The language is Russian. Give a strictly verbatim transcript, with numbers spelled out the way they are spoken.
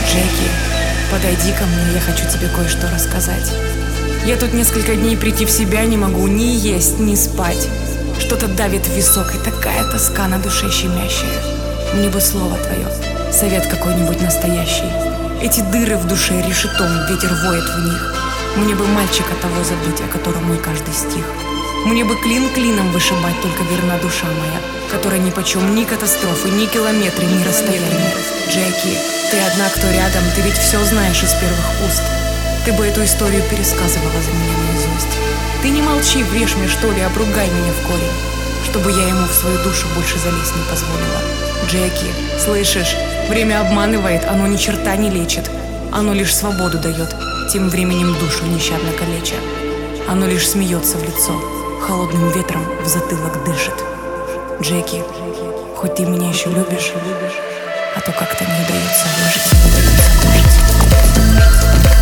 Джеки, подойди ко мне, я хочу тебе кое-что рассказать. Я тут несколько дней прийти в себя не могу, ни есть, ни спать. Что-то давит в висок, и такая тоска на душе щемящая. Мне бы слово твое, совет какой-нибудь настоящий. Эти дыры в душе решетом, ветер воет в них. Мне бы мальчика того забыть, о котором мой каждый стих. Мне бы клин клином вышибать, только верна душа моя, которая нипочем ни катастрофы, ни километры, ни расстояния. Джеки, ты одна, кто рядом, ты ведь все знаешь из первых уст. Ты бы эту историю пересказывала за меня наизусть. Ты не молчи, врежь мне, что ли, обругай меня в корень, чтобы я ему в свою душу больше залезть не позволила. Джеки, слышишь, время обманывает, оно ни черта не лечит. Оно лишь свободу дает, тем временем душу нещадно калеча. Оно лишь смеется в лицо, холодным ветром в затылок дышит. Джеки, хоть ты меня еще любишь, а то как-то не удается выжить.